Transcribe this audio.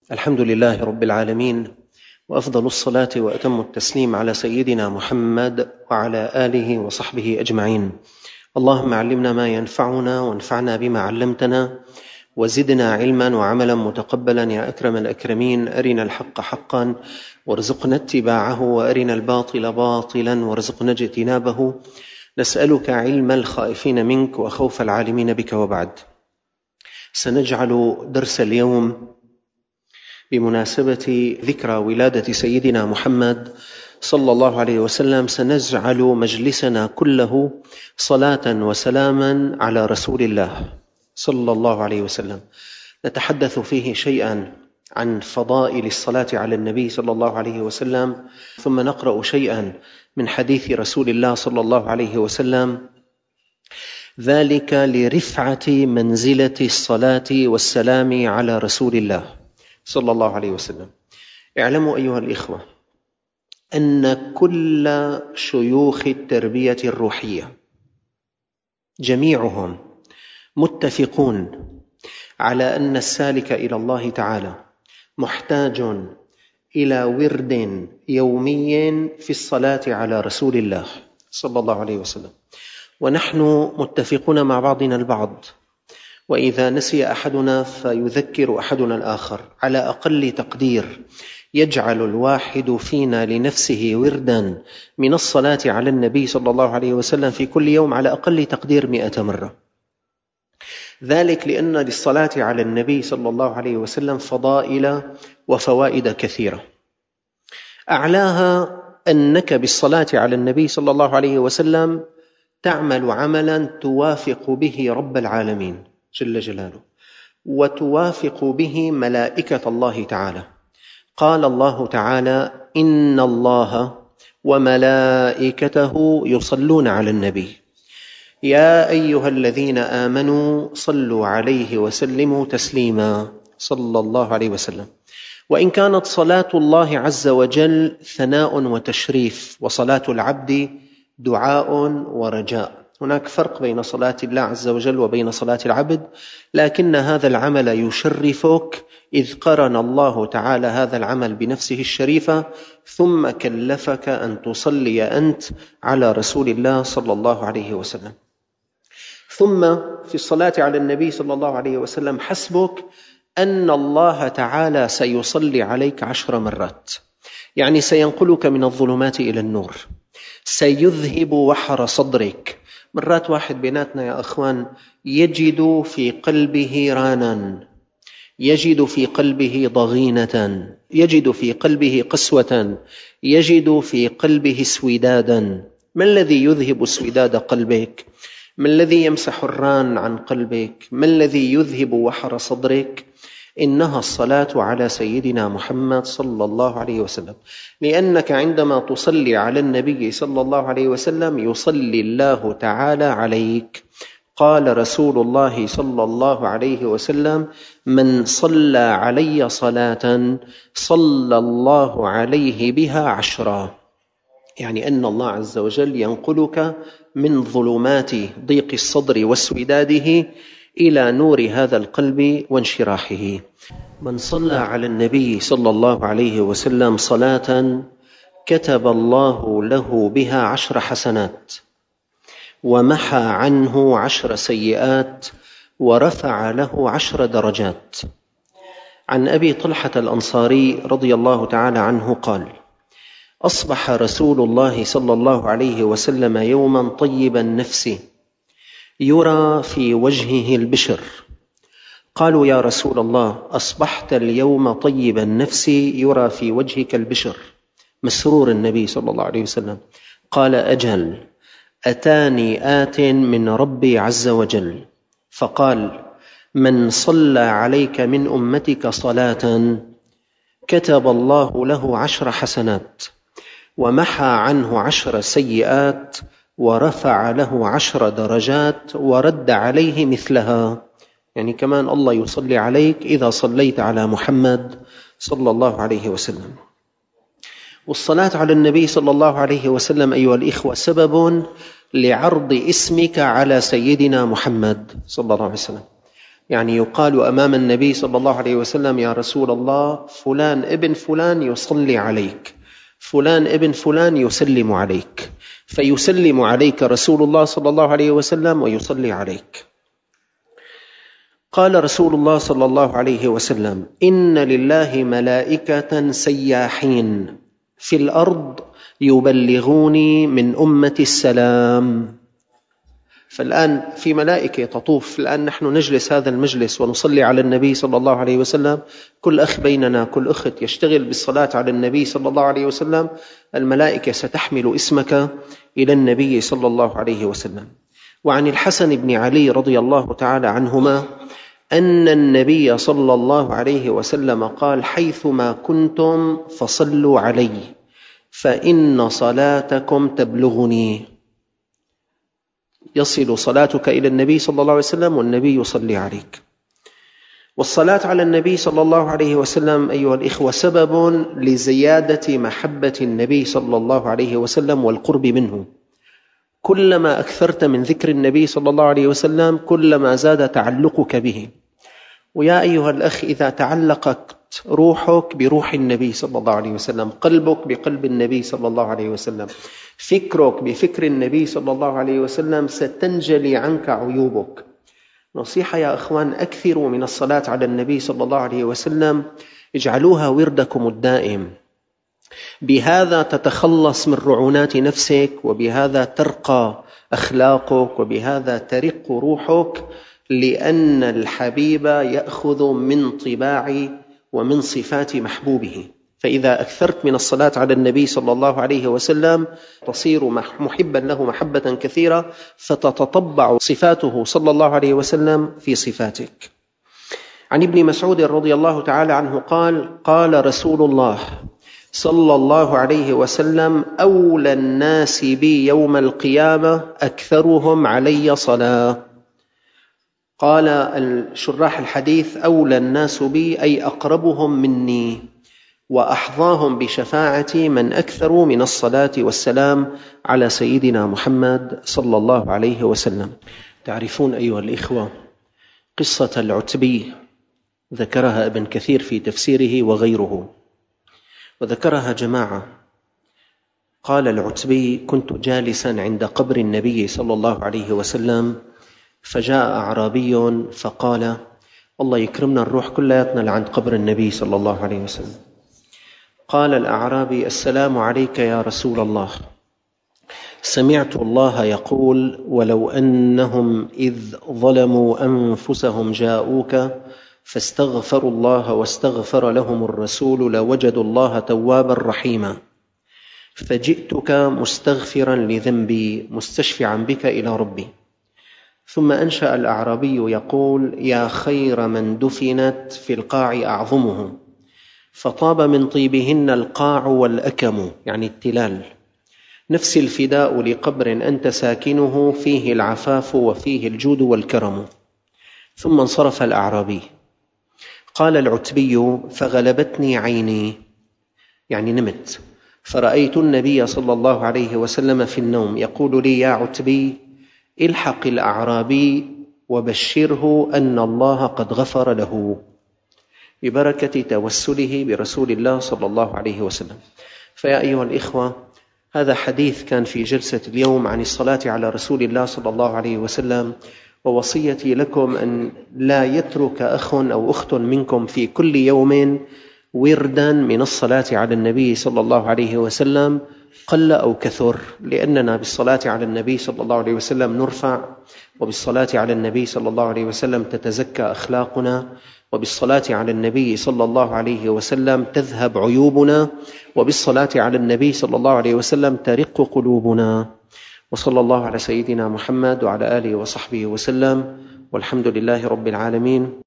الحمد لله رب العالمين، وأفضل الصلاة وأتم التسليم على سيدنا محمد وعلى آله وصحبه أجمعين. اللهم علمنا ما ينفعنا وانفعنا بما علمتنا، وزدنا علما وعملا متقبلا يا أكرم الأكرمين. أرنا الحق حقا وارزقنا اتباعه، وأرنا الباطل باطلا وارزقنا اجتنابه. نسألك علم الخائفين منك وخوف العالمين بك. وبعد، سنجعل درس اليوم بمناسبة ذكرى ولادة سيدنا محمد صلى الله عليه وسلم، سنجعل مجلسنا كله صلاة وسلاما على رسول الله صلى الله عليه وسلم. نتحدث فيه شيئا عن فضائل الصلاة على النبي صلى الله عليه وسلم، ثم نقرأ شيئا من حديث رسول الله صلى الله عليه وسلم، ذلك لرفعة منزلة الصلاة والسلام على رسول الله صلى الله عليه وسلم. اعلموا أيها الإخوة أن كل شيوخ التربية الروحية جميعهم متفقون على أن السالك إلى الله تعالى محتاج إلى ورد يومي في الصلاة على رسول الله صلى الله عليه وسلم. ونحن متفقون مع بعضنا البعض، وإذا نسي أحدنا فيذكر أحدنا الآخر. على أقل تقدير يجعل الواحد فينا لنفسه وردا من الصلاة على النبي صلى الله عليه وسلم في كل يوم على أقل تقدير 100 مرة. ذلك لأن للصلاة على النبي صلى الله عليه وسلم فضائل وفوائد كثيرة، أعلاها أنك بالصلاة على النبي صلى الله عليه وسلم تعمل عملا توافق به رب العالمين جل جلاله، وتوافق به ملائكة الله تعالى. قال الله تعالى: إن الله وملائكته يصلون على النبي يا أيها الذين آمنوا صلوا عليه وسلموا تسليما صلى الله عليه وسلم. وإن كانت صلاة الله عز وجل ثناء وتشريف، وصلاة العبد دعاء ورجاء، هناك فرق بين صلاة الله عز وجل وبين صلاة العبد، لكن هذا العمل يشرفك إذ قرن الله تعالى هذا العمل بنفسه الشريفة، ثم كلفك أن تصلي أنت على رسول الله صلى الله عليه وسلم. ثم في الصلاة على النبي صلى الله عليه وسلم حسبك أن الله تعالى سيصلي عليك 10 مرات، يعني سينقلك من الظلمات إلى النور، سيذهب وحر صدرك. مرات واحد بيناتنا يا أخوان يجد في قلبه رانا، يجد في قلبه ضغينة، يجد في قلبه قسوة، يجد في قلبه اسودادا. ما الذي يذهب اسوداد قلبك؟ ما الذي يمسح الران عن قلبك؟ ما الذي يذهب وحر صدرك؟ إنها الصلاة على سيدنا محمد صلى الله عليه وسلم، لأنك عندما تصلي على النبي صلى الله عليه وسلم يصلي الله تعالى عليك. قال رسول الله صلى الله عليه وسلم: من صلى علي صلاة صلى الله عليه بها 10، يعني أن الله عز وجل ينقلك من ظلمات ضيق الصدر واسوداده إلى نور هذا القلب وانشراحه. من صلى على النبي صلى الله عليه وسلم صلاة كتب الله له بها 10 حسنات، ومحى عنه 10 سيئات، ورفع له 10 درجات. عن أبي طلحة الأنصاري رضي الله تعالى عنه قال: أصبح رسول الله صلى الله عليه وسلم يوما طيب النفس يرى في وجهه البشر. قالوا: يا رسول الله، أصبحت اليوم طيب النفس يرى في وجهك البشر، مسرور النبي صلى الله عليه وسلم. قال: أجل، أتاني آت من ربي عز وجل فقال: من صلى عليك من أمتك صلاة كتب الله له 10 حسنات، ومحى عنه 10 سيئات، ورفع له 10 درجات، ورد عليه مثلها. يعني كمان الله يصلي عليك إذا صليت على محمد صلى الله عليه وسلم. والصلاة على النبي صلى الله عليه وسلم أيها الإخوة سبب لعرض اسمك على سيدنا محمد صلى الله عليه وسلم. يعني يقال أمام النبي صلى الله عليه وسلم: يا رسول الله، فلان ابن فلان يصلي عليك، فلان ابن فلان يسلم عليك، فيسلم عليك رسول الله صلى الله عليه وسلم ويصلي عليك. قال رسول الله صلى الله عليه وسلم: إن لله ملائكة سياحين في الأرض يبلغوني من أمتي السلام. فالآن في ملائكة تطوف، الآن نحن نجلس هذا المجلس ونصلي على النبي صلى الله عليه وسلم، كل أخ بيننا، كل أخت يشتغل بالصلاة على النبي صلى الله عليه وسلم، الملائكة ستحمل اسمك إلى النبي صلى الله عليه وسلم. وعن الحسن بن علي رضي الله تعالى عنهما أن النبي صلى الله عليه وسلم قال: حيثما كنتم فصلوا علي فإن صلاتكم تبلغني. يصل صلاتك إلى النبي صلى الله عليه وسلم والنبي يصلي عليك. والصلاة على النبي صلى الله عليه وسلم أيها الإخوة سبب لزيادة محبة النبي صلى الله عليه وسلم والقرب منه. كلما أكثرت من ذكر النبي صلى الله عليه وسلم كلما زاد تعلقك به. ويا أيها الأخ، إذا تعلقت روحك بروح النبي صلى الله عليه وسلم، قلبك بقلب النبي صلى الله عليه وسلم، فكرك بفكر النبي صلى الله عليه وسلم، ستنجلي عنك عيوبك. نصيحة يا أخوان: أكثروا من الصلاة على النبي صلى الله عليه وسلم، اجعلوها وردكم الدائم. بهذا تتخلص من رعونات نفسك، وبهذا ترقى أخلاقك، وبهذا ترق روحك، لأن الحبيب يأخذ من طباع ومن صفات محبوبه. فإذا أكثرت من الصلاة على النبي صلى الله عليه وسلم تصير محبا له محبة كثيرة، فتتطبع صفاته صلى الله عليه وسلم في صفاتك. عن ابن مسعود رضي الله تعالى عنه قال: قال رسول الله صلى الله عليه وسلم: أولى الناس بي يوم القيامة أكثرهم علي صلاة. قال الشراح الحديث: أولى الناس بي أي أقربهم مني، وأحظاهم بشفاعتي من أكثر من الصلاة والسلام على سيدنا محمد صلى الله عليه وسلم. تعرفون أيها الإخوة قصة العتبي، ذكرها ابن كثير في تفسيره وغيره، وذكرها جماعة. قال العتبي: كنت جالسا عند قبر النبي صلى الله عليه وسلم، فجاء أعرابي فقال: الله يكرمنا نروح كلياتنا لعند قبر النبي صلى الله عليه وسلم. قال الأعرابي: السلام عليك يا رسول الله، سمعت الله يقول: ولو أنهم إذ ظلموا أنفسهم جاءوك فاستغفروا الله واستغفر لهم الرسول لوجدوا الله توابا رحيما، فجئتك مستغفرا لذنبي مستشفعا بك إلى ربي. ثم أنشأ الأعرابي يقول: يا خير من دفنت في القاع أعظمهم، فطاب من طيبهن القاع والأكم، يعني التلال، نفس الفداء لقبر أنت ساكنه فيه العفاف وفيه الجود والكرم. ثم انصرف الأعرابي. قال العتبي: فغلبتني عيني، يعني نمت، فرأيت النبي صلى الله عليه وسلم في النوم يقول لي: يا عتبي، الحق الأعرابي وبشره أن الله قد غفر له، ببركة توسله برسول الله صلى الله عليه وسلم. فيا أيها الإخوة، هذا حديث كان في جلسة اليوم عن الصلاة على رسول الله صلى الله عليه وسلم. ووصيتي لكم أن لا يترك أخ أو أخت منكم في كل يوم وردا من الصلاة على النبي صلى الله عليه وسلم، قل أو كثر، لأننا بالصلاة على النبي صلى الله عليه وسلم نرفع، وبالصلاة على النبي صلى الله عليه وسلم تتزكى أخلاقنا، وبالصلاة على النبي صلى الله عليه وسلم تذهب عيوبنا، وبالصلاة على النبي صلى الله عليه وسلم ترق قلوبنا. وصلى الله على سيدنا محمد وعلى آله وصحبه وسلم، والحمد لله رب العالمين.